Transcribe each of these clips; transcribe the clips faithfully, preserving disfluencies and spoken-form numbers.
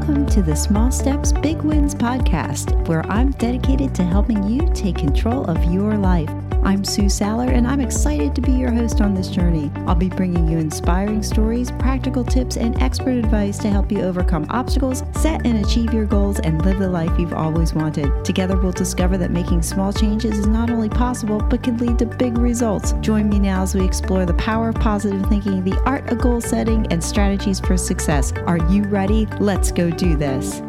Welcome to the Small Steps, Big Wins podcast, where I'm dedicated to helping you take control of your life. I'm Sue Saller, and I'm excited to be your host on this journey. I'll be bringing you inspiring stories, practical tips, and expert advice to help you overcome obstacles, set and achieve your goals, and live the life you've always wanted. Together, we'll discover that making small changes is not only possible, but can lead to big results. Join me now as we explore the power of positive thinking, the art of goal setting, and strategies for success. Are you ready? Let's go do this.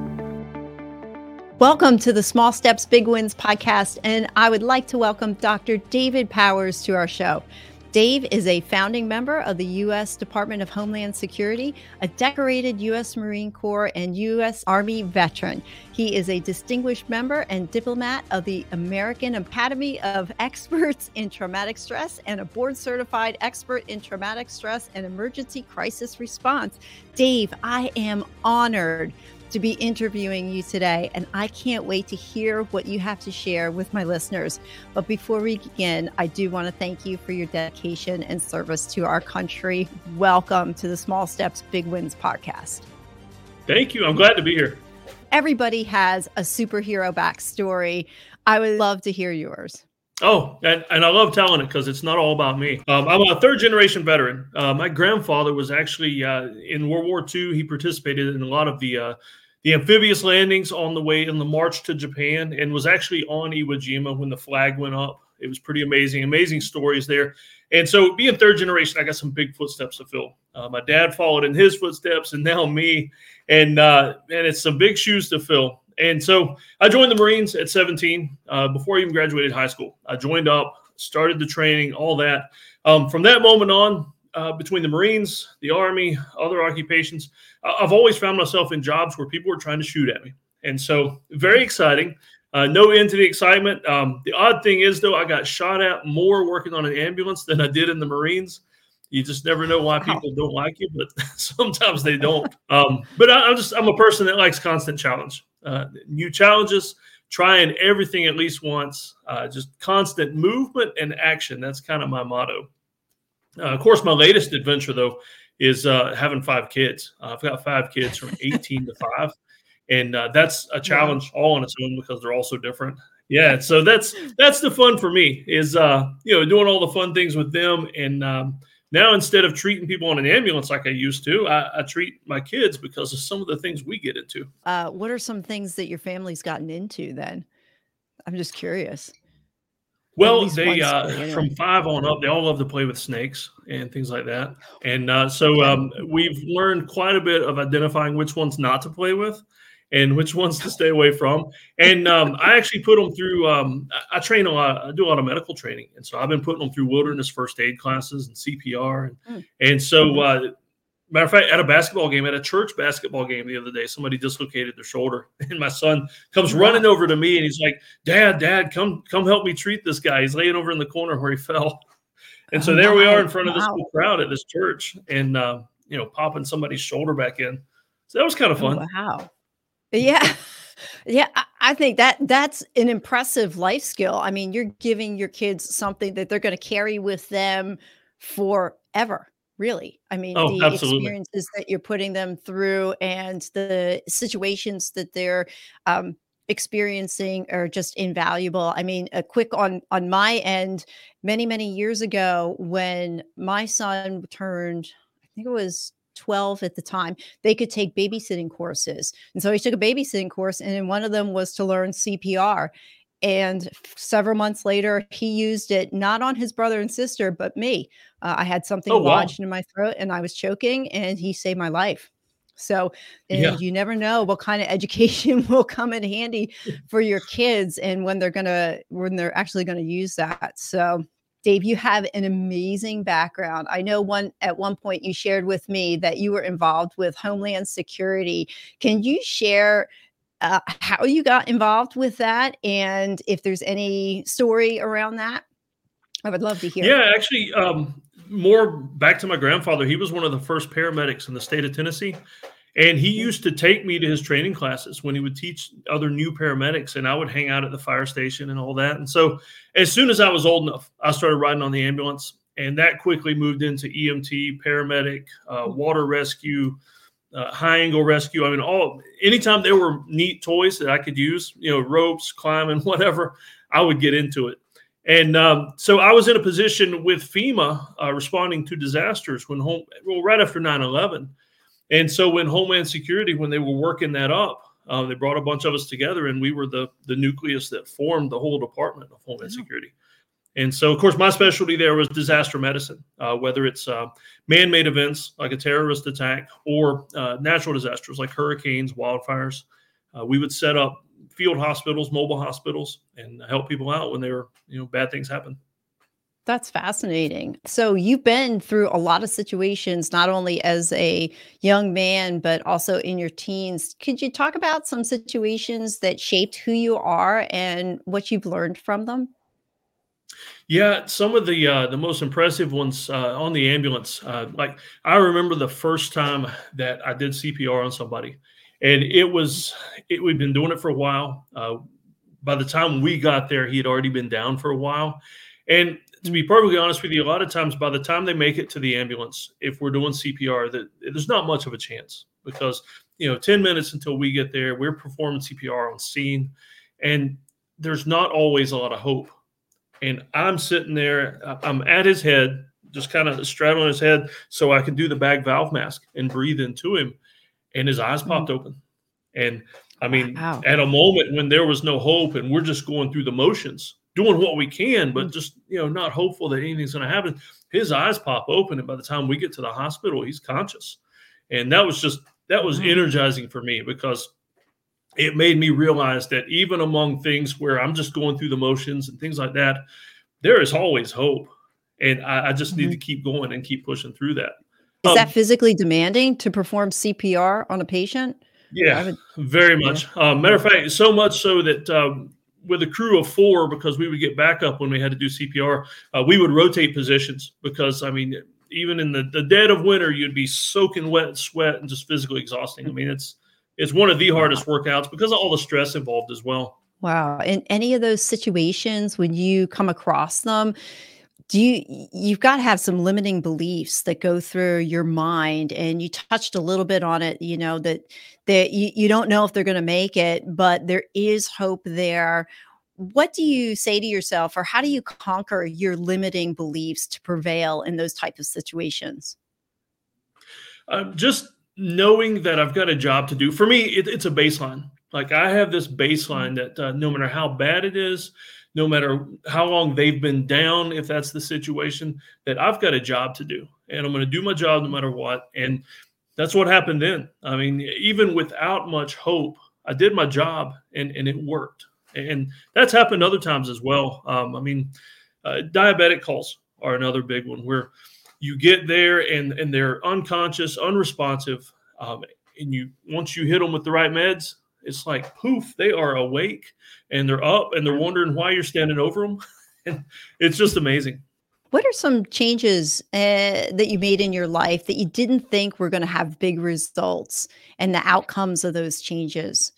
Welcome to the Small Steps, Big Wins podcast, and I would like to welcome Doctor David Powers to our show. Dave is a founding member of the U S Department of Homeland Security, a decorated U S Marine Corps and U S Army veteran. He is a distinguished member and diplomat of the American Academy of Experts in Traumatic Stress and a board-certified expert in traumatic stress and emergency crisis response. Dave, I am honored to be interviewing you today, and I can't wait to hear what you have to share with my listeners. But before we begin, I do want to thank you for your dedication and service to our country. Welcome to the Small Steps, Big Wins podcast. Thank you. I'm glad to be here. Everybody has a superhero backstory. I would love to hear yours. Oh, and, and I love telling it because it's not all about me. Um, I'm a third generation veteran. Uh, my grandfather was actually uh, in World War Two. He participated in a lot of the uh, the amphibious landings on the way in the march to Japan and was actually on Iwo Jima when the flag went up. It was pretty amazing, amazing stories there. And so being third generation, I got some big footsteps to fill. Uh, my dad followed in his footsteps and now me. And, uh, and it's some big shoes to fill. And so I joined the Marines at seventeen, uh, before I even graduated high school. I joined up, started the training, all that. Um, from that moment on, uh, between the Marines, the Army, other occupations, uh, I've always found myself in jobs where people were trying to shoot at me. And so very exciting. Uh, no end to the excitement. Um, the odd thing is, though, I got shot at more working on an ambulance than I did in the Marines. You just never know why people don't like you, but sometimes they don't. Um, but I, I'm just I'm a person that likes constant challenge. Uh, new challenges, trying everything at least once, uh, just constant movement and action. That's kind of my motto. Uh, of course, my latest adventure, though, is uh, having five kids. Uh, I've got five kids from eighteen to five, and uh, that's a challenge all on its own because they're all so different. Yeah, so that's that's the fun for me is uh, you know doing all the fun things with them, and um, now instead of treating people on an ambulance like I used to, I, I treat my kids because of some of the things we get into. Uh, what are some things that your family's gotten into then? I'm just curious. Well, they uh, anyway. From five on up, they all love to play with snakes and things like that. And uh, so um, we've learned quite a bit of identifying which ones not to play with and which ones to stay away from. And um, I actually put them through, um, I train a lot, I do a lot of medical training. And so I've been putting them through wilderness first aid classes and C P R. And, mm. and so, uh, matter of fact, at a basketball game, at a church basketball game the other day, somebody dislocated their shoulder. And my son comes wow. running over to me and he's like, Dad, Dad, come come help me treat this guy. He's laying over in the corner where he fell. And so oh, there wow. we are in front of this wow. crowd at this church and, uh, you know, popping somebody's shoulder back in. So that was kind of fun. Oh, wow. Yeah. Yeah. I think that that's an impressive life skill. I mean, you're giving your kids something that they're going to carry with them forever. Really. I mean, oh, the absolutely. experiences that you're putting them through and the situations that they're um, experiencing are just invaluable. I mean, a quick on, on my end, many, many years ago, when my son turned, I think it was twelve at the time, they could take babysitting courses. And so he took a babysitting course, and one of them was to learn C P R. And several months later, he used it not on his brother and sister, but me. Uh, I had something oh, lodged wow. in my throat and I was choking, and he saved my life. So, and yeah. you never know what kind of education will come in handy for your kids and when they're going to, when they're actually going to use that. So, Dave, you have an amazing background. I know one at one point you shared with me that you were involved with Homeland Security. Can you share Uh, how you got involved with that, and if there's any story around that? I would love to hear. Yeah, actually, um, more back to my grandfather. He was one of the first paramedics in the state of Tennessee, and he used to take me to his training classes when he would teach other new paramedics, and I would hang out at the fire station and all that. And so as soon as I was old enough, I started riding on the ambulance, and that quickly moved into E M T, paramedic, uh, water rescue, uh, high angle rescue. I mean, all anytime there were neat toys that I could use, you know, ropes, climbing, whatever, I would get into it. And um, so I was in a position with FEMA uh, responding to disasters when home, well, right after nine eleven. And so when Homeland Security, when they were working that up, uh, they brought a bunch of us together, and we were the the nucleus that formed the whole Department of Homeland Security. And so, of course, my specialty there was disaster medicine, uh, whether it's uh, man-made events like a terrorist attack or uh, natural disasters like hurricanes, wildfires. Uh, we would set up field hospitals, mobile hospitals, and help people out when they were, you know, bad things happen. That's fascinating. So you've been through a lot of situations, not only as a young man, but also in your teens. Could you talk about some situations that shaped who you are and what you've learned from them? Yeah, some of the uh, the most impressive ones uh, on the ambulance. Uh, like I remember the first time that I did C P R on somebody, and it was it, we'd been doing it for a while. Uh, by the time we got there, he had already been down for a while. And to be perfectly honest with you, a lot of times by the time they make it to the ambulance, if we're doing C P R, that there's not much of a chance because you know ten minutes until we get there, we're performing C P R on scene, and there's not always a lot of hope. And I'm sitting there, I'm at his head, just kind of straddling his head so I can do the bag valve mask and breathe into him. And his eyes popped mm. open. And I mean, wow. At a moment when there was no hope and we're just going through the motions, doing what we can, but just, you know, not hopeful that anything's going to happen, his eyes pop open. And by the time we get to the hospital, he's conscious. And that was just, that was mm. energizing for me because it made me realize that even among things where I'm just going through the motions and things like that, there is always hope. And I, I just mm-hmm. need to keep going and keep pushing through that. Is um, that physically demanding to perform C P R on a patient? Yeah, would, very much. Yeah. Uh, matter of fact, so much so that um, with a crew of four, because we would get backup when we had to do C P R, uh, we would rotate positions because, I mean, even in the, the dead of winter, you'd be soaking wet in sweat and just physically exhausting. I mean, it's, It's one of the hardest workouts because of all the stress involved as well. Wow. In any of those situations, when you come across them, do you, you've got to have some limiting beliefs that go through your mind. And you touched a little bit on it, you know, that, that you, you don't know if they're going to make it, but there is hope there. What do you say to yourself, or how do you conquer your limiting beliefs to prevail in those types of situations? Um, just knowing that I've got a job to do. For me, it, it's a baseline. Like I have this baseline that uh, no matter how bad it is, no matter how long they've been down, if that's the situation, that I've got a job to do. And I'm going to do my job no matter what. And that's what happened then. I mean, even without much hope, I did my job and, and it worked. And that's happened other times as well. Um, I mean, uh, diabetic calls are another big one where you get there and, and they're unconscious, unresponsive. Um, and you, once you hit them with the right meds, it's like poof, they are awake and they're up and they're wondering why you're standing over them. And it's just amazing. What are some changes uh, that you made in your life that you didn't think were going to have big results and the outcomes of those changes?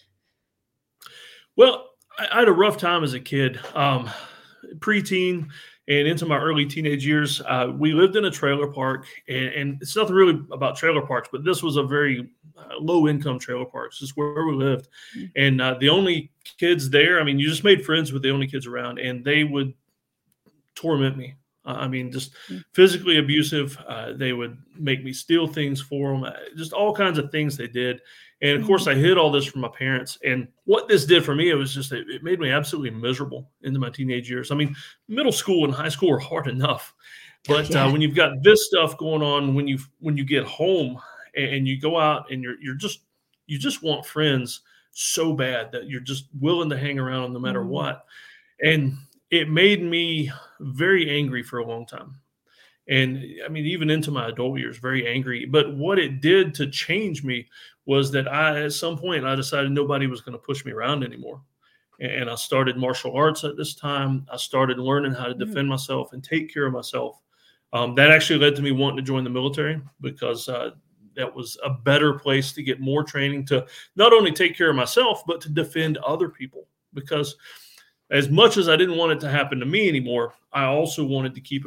Well, I, I had a rough time as a kid, um, preteen. And into my early teenage years, uh, we lived in a trailer park, and, and it's nothing really about trailer parks, but this was a very uh, low-income trailer park. It's just where we lived. Mm-hmm. And uh, the only kids there, I mean, you just made friends with the only kids around, and they would torment me. Uh, I mean, just mm-hmm. physically abusive. Uh, they would make me steal things for them, uh, just all kinds of things they did. And of course, I hid all this from my parents. And what this did for me, it was just, it made me absolutely miserable into my teenage years. I mean, middle school and high school are hard enough. But yeah. uh, when you've got this stuff going on, when you when you get home and you go out and you're you're just, you just want friends so bad that you're just willing to hang around them no matter mm-hmm. what. And it made me very angry for a long time. And I mean, even into my adult years, very angry. But what it did to change me was that I, at some point, I decided nobody was going to push me around anymore. And I started martial arts at this time. I started learning how to defend myself and take care of myself. Um, that actually led to me wanting to join the military because uh, that was a better place to get more training to not only take care of myself, but to defend other people. Because as much as I didn't want it to happen to me anymore, I also wanted to keep it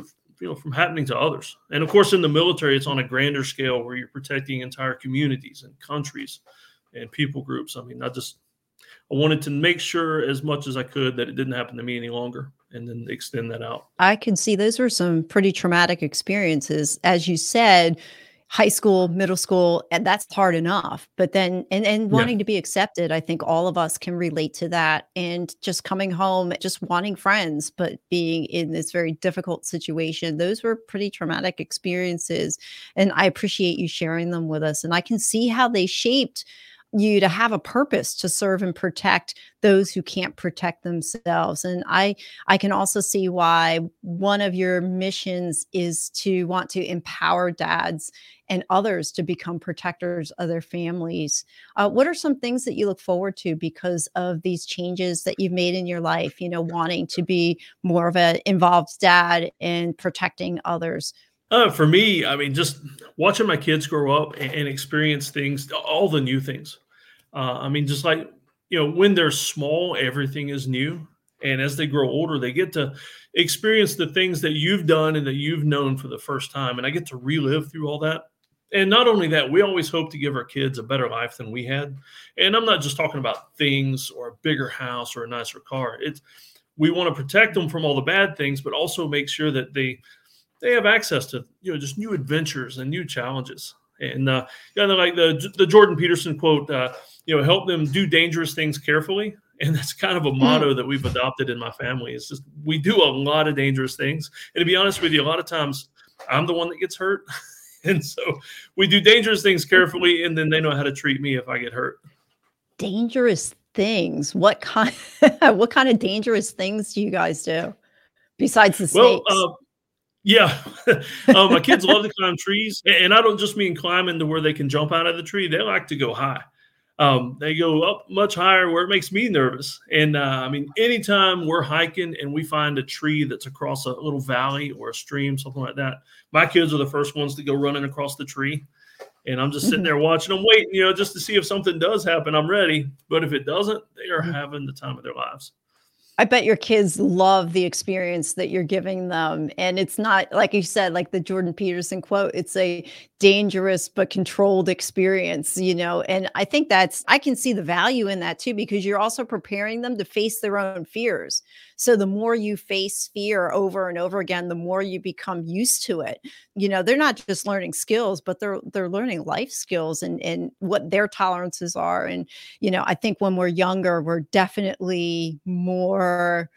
you know, from happening to others. And of course, in the military, it's on a grander scale where you're protecting entire communities and countries and people groups. I mean, I just, I wanted to make sure as much as I could that it didn't happen to me any longer, and then extend that out. I can see those were some pretty traumatic experiences. As you said, high school, middle school, and that's hard enough. But then, and, and Yeah. wanting to be accepted, I think all of us can relate to that. And just coming home, just wanting friends, but being in this very difficult situation, those were pretty traumatic experiences. And I appreciate you sharing them with us. And I can see how they shaped you to have a purpose to serve and protect those who can't protect themselves. And I I can also see why one of your missions is to want to empower dads and others to become protectors of their families. Uh, what are some things that you look forward to because of these changes that you've made in your life, you know, wanting to be more of an involved dad and protecting others? Uh, for me, I mean, just watching my kids grow up and, and experience things, all the new things. Uh, I mean, just like, you know, when they're small, everything is new. And as they grow older, they get to experience the things that you've done and that you've known for the first time. And I get to relive through all that. And not only that, we always hope to give our kids a better life than we had. And I'm not just talking about things or a bigger house or a nicer car. It's, we want to protect them from all the bad things, but also make sure that they, they have access to, you know, just new adventures and new challenges. And, uh, you know, like the, the Jordan Peterson quote, uh, you know, help them do dangerous things carefully. And that's kind of a motto that we've adopted in my family. It's just, we do a lot of dangerous things. And to be honest with you, a lot of times I'm the one that gets hurt. And so we do dangerous things carefully, and then they know how to treat me if I get hurt. Dangerous things. What kind, what kind of dangerous things do you guys do besides the Well, snakes? uh, yeah, uh, my kids love to climb trees, and I don't just mean climbing to where they can jump out of the tree. They like to go high. Um, they go up much higher where it makes me nervous. And uh, I mean, anytime we're hiking and we find a tree that's across a little valley or a stream, something like that, my kids are the first ones to go running across the tree. And I'm just sitting there watching them, waiting, you know, just to see if something does happen. I'm ready. But if it doesn't, they are having the time of their lives. I bet your kids love the experience that you're giving them. And it's not, like you said, like the Jordan Peterson quote, it's a dangerous but controlled experience, you know? And I think that's, I can see the value in that too, because you're also preparing them to face their own fears. So the more you face fear over and over again, the more you become used to it. You know, they're not just learning skills, but they're they're learning life skills and, and what their tolerances are. And, you know, I think when we're younger, we're definitely more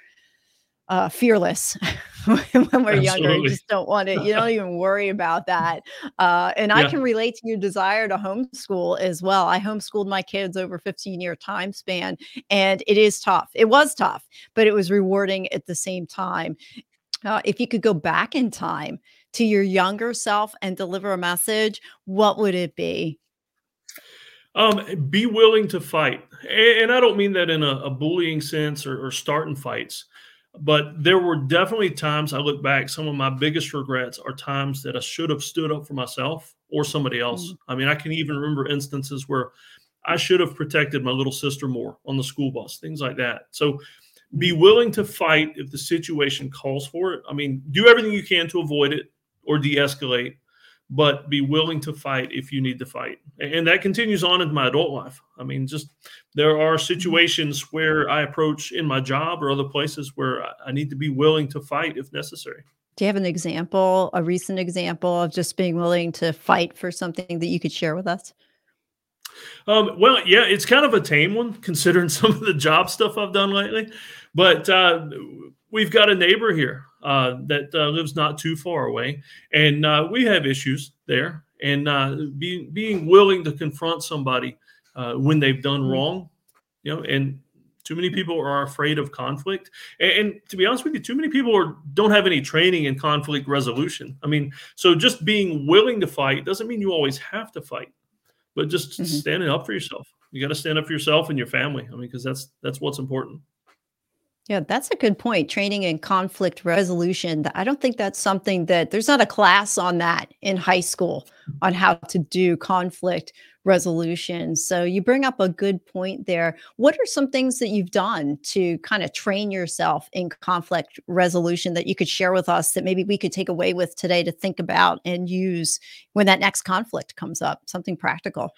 uh, fearless. When we're younger, you Absolutely. just don't want to, you don't even worry about that. Uh, and I Yeah. can relate to your desire to homeschool as well. I homeschooled my kids over fifteen year time span, and it is tough. It was tough, but it was rewarding at the same time. Uh, if you could go back in time to your younger self and deliver a message, what would it be? Um, be willing to fight. A- And I don't mean that in a, a bullying sense or, or starting fights, but there were definitely times I look back, some of my biggest regrets are times that I should have stood up for myself or somebody else. Mm, I mean, I can even remember instances where I should have protected my little sister more on the school bus, things like that. So be willing to fight if the situation calls for it. I mean, do everything you can to avoid it or de-escalate, but be willing to fight if you need to fight. And that continues on in my adult life. I mean, just there are mhm. situations where I approach in my job or other places where I I need to be willing to fight if necessary. Do you have an example, a recent example of just being willing to fight for something that you could share with us? Um, well, yeah, it's kind of a tame one considering some of the job stuff I've done lately. But uh, we've got a neighbor here uh, that uh, lives not too far away, and uh, we have issues there. And uh, being being willing to confront somebody uh, when they've done Mhm. wrong, you know, and too many people are afraid of conflict. And, and to be honest with you, too many people are, don't have any training in conflict resolution. I mean, so just being willing to fight doesn't mean you always have to fight, but just Mhm. standing up for yourself. You got to stand up for yourself and your family. I mean, because that's that's what's important. Yeah, that's a good point. Training in conflict resolution. Th- I don't think that's something that there's not a class on that in high school on how to do conflict resolution. So you bring up a good point there. What are some things that you've done to kind of train yourself in conflict resolution that you could share with us that maybe we could take away with today to think about and use when that next conflict comes up? Something practical.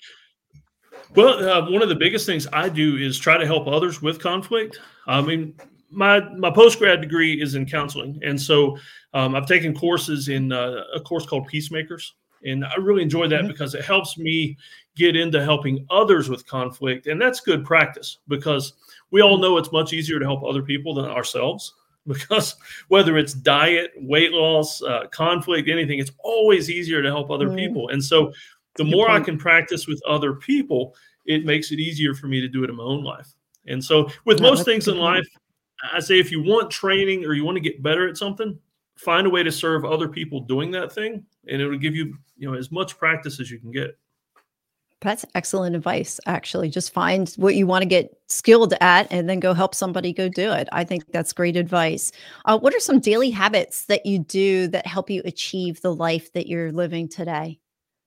Well, uh, one of the biggest things I do is try to help others with conflict. I mean, my my post grad degree is in counseling, and so um, I've taken courses in uh, a course called Peacemakers, and I really enjoy that Mhm. because it helps me get into helping others with conflict, and that's good practice because we all know it's much easier to help other people than ourselves. Because whether it's diet, weight loss, uh, conflict, anything, it's always easier to help other Mm, people. And so that's the a good more I point. can practice with other people, it makes it easier for me to do it in my own life. And so with No, most that's a things in good point. life, I say if you want training or you want to get better at something, find a way to serve other people doing that thing, and it'll give you, you know, as much practice as you can get. That's excellent advice, actually. Just find what you want to get skilled at and then go help somebody go do it. I think that's great advice. Uh, what are some daily habits that you do that help you achieve the life that you're living today?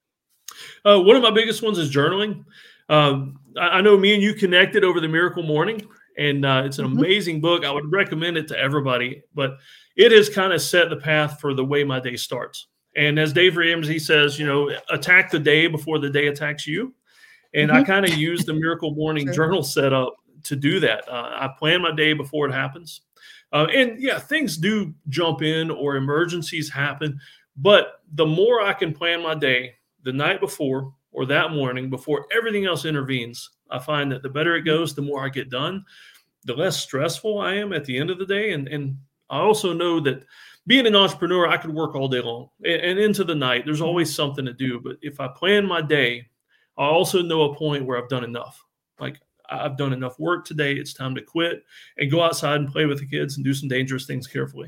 Uh, one of my biggest ones is journaling. Um, I, I know me and you connected over the Miracle Morning, and uh, it's an Mhm. amazing book. I would recommend it to everybody, but it has kind of set the path for the way my day starts. And as Dave Ramsey says, you know, attack the day before the day attacks you. And I Mhm. kind of use the Miracle Morning True. journal setup to do that. Uh, I plan my day before it happens. Uh, and yeah, things do jump in or emergencies happen. But the more I can plan my day the night before or that morning before everything else intervenes, I find that the better it Mhm. goes, the more I get done, the less stressful I am at the end of the day. And, and I also know that being an entrepreneur, I could work all day long and, and into the night. There's Mhm. always something to do. But if I plan my day, I also know a point where I've done enough. Like I- I've done enough work today. It's time to quit and go outside and play with the kids and do some dangerous things carefully.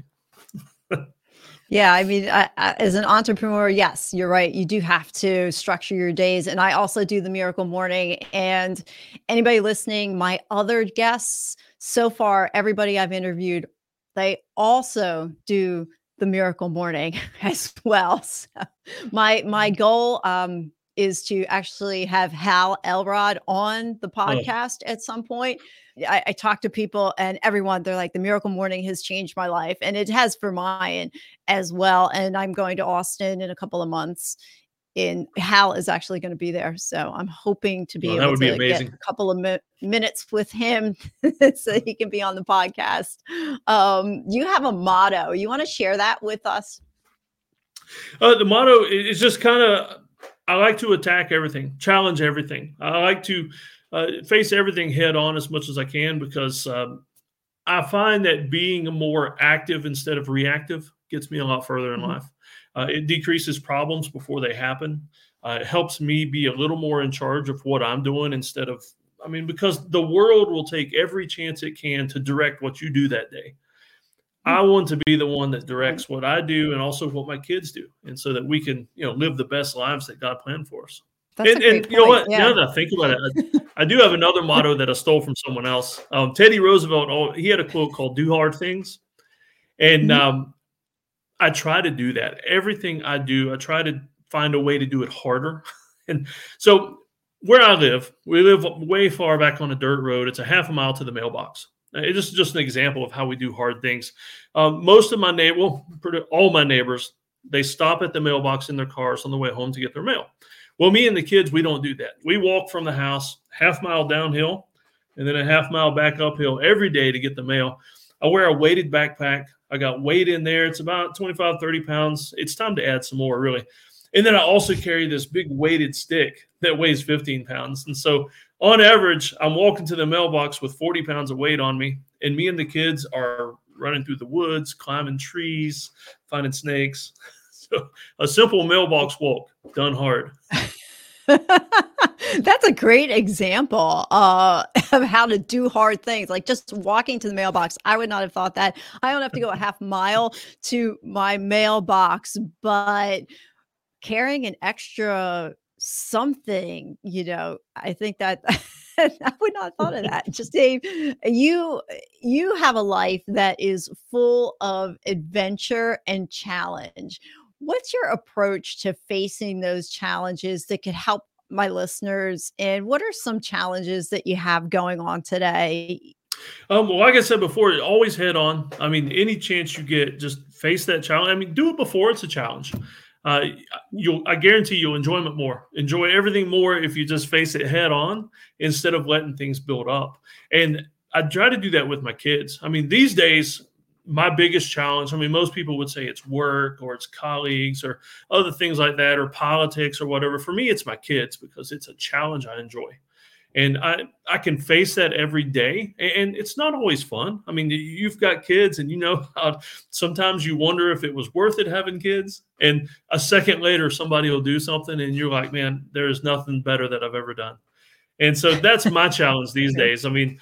Yeah, I mean, I, I, as an entrepreneur, yes, you're right. You do have to structure your days. And I also do the Miracle Morning. And anybody listening, my other guests so far, everybody I've interviewed, they also do the Miracle Morning as well. So my my goal um, is to actually have Hal Elrod on the Oh, podcast at some point. I, I talk to people and everyone, they're like, the Miracle Morning has changed my life. And it has for mine as well. And I'm going to Austin in a couple of months. And Hal is actually going to be there. So I'm hoping to be well, that able would be to get amazing. a couple of mi- minutes with him so he can be on the podcast. Um, you have a motto. You want to share that with us? Uh, the motto is just kind of I like to attack everything, challenge everything. I like to uh, face everything head on as much as I can because um, I find that being more active instead of reactive gets me a lot further in Mhm. life. Uh, it decreases problems before they happen. Uh, it helps me be a little more in charge of what I'm doing instead of, I mean, because the world will take every chance it can to direct what you do that day. Mm, I want to be the one that point. directs what I do and also what my kids do, and so that we can, you know, live the best lives that God planned for us. That's a And great and you know point. what? Yeah. Now that I think about it, I, I do have another motto that I stole from someone else. Um, Teddy Roosevelt, oh, he had a quote called "Do hard things," and Mhm. um, I try to do that. Everything I do, I try to find a way to do it harder. And so where I live, we live way far back on a dirt road. It's a half a mile to the mailbox. Uh, It's just, just an example of how we do hard things. Um, most of my neighbor, well, pretty, all my neighbors, they stop at the mailbox in their cars on the way home to get their mail. Well, me and the kids, we don't do that. We walk from the house half mile downhill and then a half mile back uphill every day to get the mail. I wear a weighted backpack. I got weight in there. It's about twenty-five, thirty pounds. It's time to add some more, really. And then I also carry this big weighted stick that weighs fifteen pounds. And so, on average, I'm walking to the mailbox with forty pounds of weight on me. And me and the kids are running through the woods, climbing trees, finding snakes. So, a simple mailbox walk done hard. That's a great example uh, of how to do hard things. Like just walking to the mailbox. I would not have thought that. I don't have to go a half mile to my mailbox, but carrying an extra something, you know, I think that I would not have thought of that. Just Dave, you you have a life that is full of adventure and challenge. What's your approach to facing those challenges that could help my listeners? And what are some challenges that you have going on today? Um, well, like I said before, always head on. I mean, any chance you get, just face that challenge. I mean, do it before it's a challenge. Uh, you'll, I guarantee you'll enjoy it more. Enjoy everything more if you just face it head on instead of letting things build up. And I try to do that with my kids. I mean, these days, my biggest challenge, I mean, most people would say it's work or it's colleagues or other things like that, or politics or whatever. For me, it's my kids, because it's a challenge I enjoy. And I, I can face that every day. And it's not always fun. I mean, you've got kids, and you know how sometimes you wonder if it was worth it having kids. And a second later, somebody will do something and you're like, man, there is nothing better that I've ever done. And so that's my challenge these days. I mean,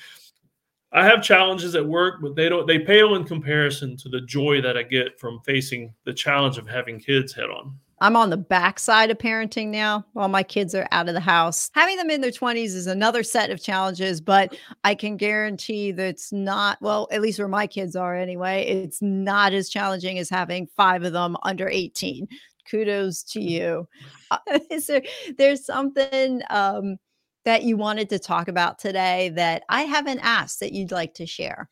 I have challenges at work, but they don't, they pale in comparison to the joy that I get from facing the challenge of having kids head on. I'm on the backside of parenting now while my kids are out of the house. Having them in their twenties is another set of challenges, but I can guarantee that it's not, well, at least where my kids are anyway, it's not as challenging as having five of them under eighteen. Kudos to you. Uh, is there, there's something um, that you wanted to talk about today that I haven't asked that you'd like to share?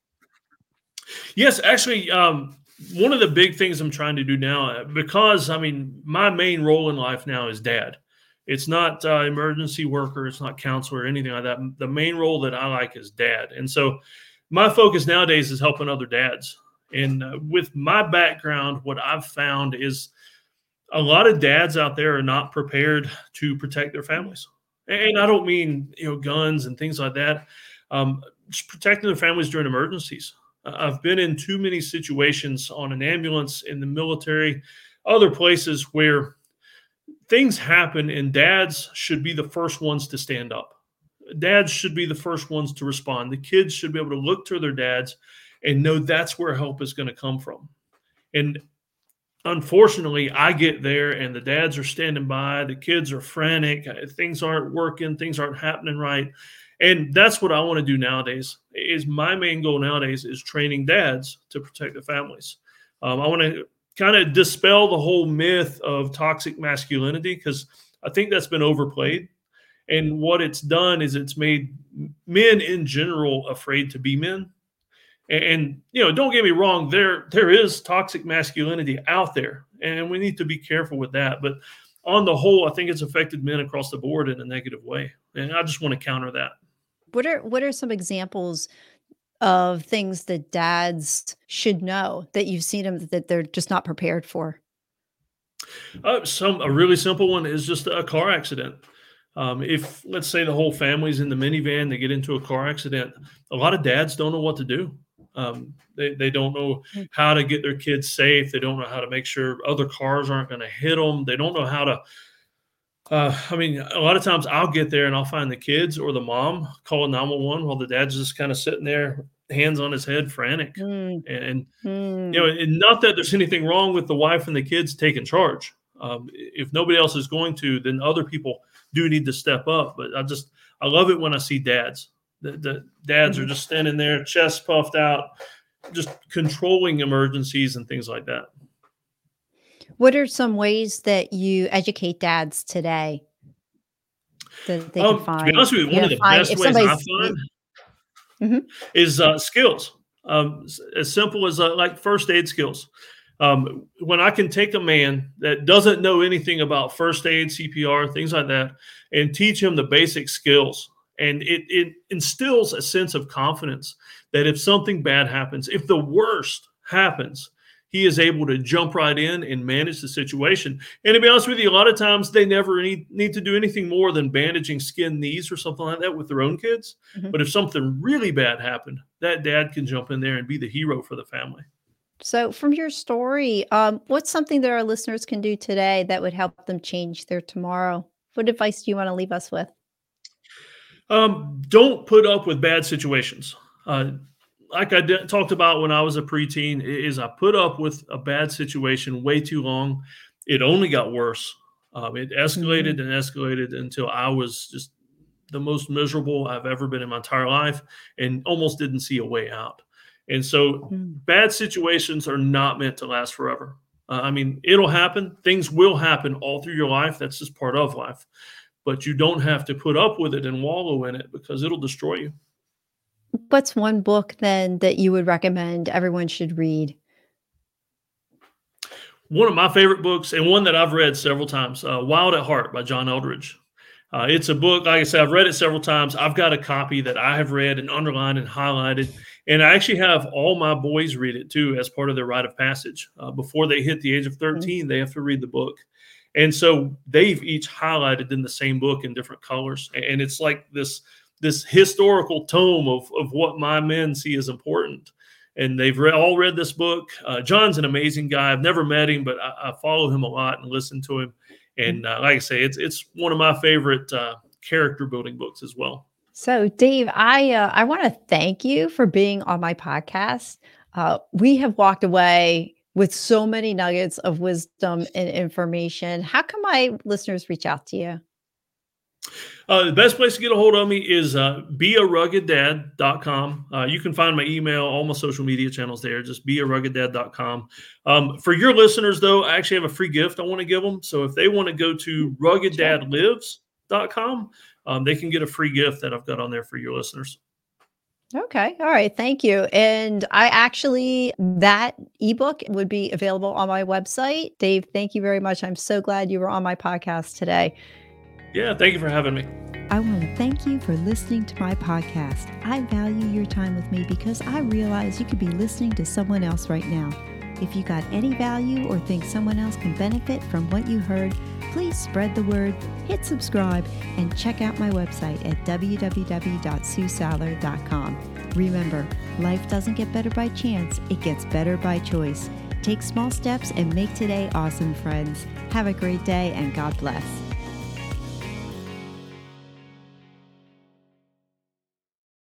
Yes, actually, um, one of the big things I'm trying to do now, because I mean, my main role in life now is dad. It's not uh, emergency worker, it's not counselor or anything like that. The main role that I like is dad. And so my focus nowadays is helping other dads. And uh, with my background, what I've found is a lot of dads out there are not prepared to protect their families. And I don't mean, you know, guns and things like that. Um, just protecting their families during emergencies. I've been in too many situations on an ambulance, in the military, other places where things happen and dads should be the first ones to stand up. Dads should be the first ones to respond. The kids should be able to look to their dads and know that's where help is going to come from. And unfortunately, I get there and the dads are standing by, the kids are frantic, things aren't working, things aren't happening right. And that's what I want to do nowadays. Is my main goal nowadays is training dads to protect their families. Um, I want to kind of dispel the whole myth of toxic masculinity, because I think that's been overplayed. And what it's done is it's made men in general afraid to be men. And, and you know, don't get me wrong, there there is toxic masculinity out there, and we need to be careful with that. But on the whole, I think it's affected men across the board in a negative way. And I just want to counter that. What are what are some examples of things that dads should know that you've seen them that they're just not prepared for? Uh, some a really simple one is just a car accident. Um, if let's say the whole family's in the minivan, they get into a car accident. A lot of dads don't know what to do. Um, they they don't know how to get their kids safe. They don't know how to make sure other cars aren't going to hit them. They don't know how to. Uh, I mean, a lot of times I'll get there and I'll find the kids or the mom calling nine one one while the dad's just kind of sitting there, hands on his head, frantic. Mm. And, mm. you know, and not that there's anything wrong with the wife and the kids taking charge. Um, if nobody else is going to, then other people do need to step up. But I just, I love it when I see dads. The, the dads mm-hmm. are just standing there, chest puffed out, just controlling emergencies and things like that. What are some ways that you educate dads today that they um, can find? To be honest with you, one you of the find, best ways I find mm-hmm. is uh, skills. Um, as simple as uh, like first aid skills. Um, when I can take a man that doesn't know anything about first aid, C P R, things like that, and teach him the basic skills, and it, it instills a sense of confidence that if something bad happens, if the worst happens, he is able to jump right in and manage the situation. And to be honest with you, a lot of times they never need, need to do anything more than bandaging skinned knees or something like that with their own kids. Mm-hmm. But if something really bad happened, that dad can jump in there and be the hero for the family. So from your story, um, what's something that our listeners can do today that would help them change their tomorrow? What advice do you want to leave us with? Um, don't put up with bad situations. Uh, like I did, talked about when I was a preteen, is I put up with a bad situation way too long. It only got worse. Um, it escalated mm-hmm. and escalated until I was just the most miserable I've ever been in my entire life and almost didn't see a way out. And so mm. bad situations are not meant to last forever. Uh, I mean, it'll happen. Things will happen all through your life. That's just part of life. But you don't have to put up with it and wallow in it because it'll destroy you. What's one book then that you would recommend everyone should read? One of my favorite books, and one that I've read several times, uh, Wild at Heart by John Eldredge. Uh, it's a book, like I said, I've read it several times. I've got a copy that I have read and underlined and highlighted. And I actually have all my boys read it too as part of their rite of passage. Uh, before they hit the age of thirteen, they have to read the book. And so they've each highlighted in the same book in different colors. And it's like this, this historical tome of, of what my men see as important. And they've re- all read this book. Uh, John's an amazing guy. I've never met him, but I, I follow him a lot and listen to him. And uh, like I say, it's it's one of my favorite uh, character building books as well. So, Dave, I uh, I want to thank you for being on my podcast. Uh, we have walked away with so many nuggets of wisdom and information. How can my listeners reach out to you? Uh, the best place to get a hold of me is uh, be a rugged dad dot com. Uh, you can find my email, all my social media channels there, just be a rugged dad dot com. Um, for your listeners, though, I actually have a free gift I want to give them. So if they want to go to rugged dad lives dot com, um, they can get a free gift that I've got on there for your listeners. Okay. All right. Thank you. And I actually, that ebook would be available on my website. Dave, thank you very much. I'm so glad you were on my podcast today. Yeah, thank you for having me. I want to thank you for listening to my podcast. I value your time with me because I realize you could be listening to someone else right now. If you got any value or think someone else can benefit from what you heard, please spread the word, hit subscribe, and check out my website at w w w dot sue saller dot com. Remember, life doesn't get better by chance, it gets better by choice. Take small steps and make today awesome, friends. Have a great day and God bless.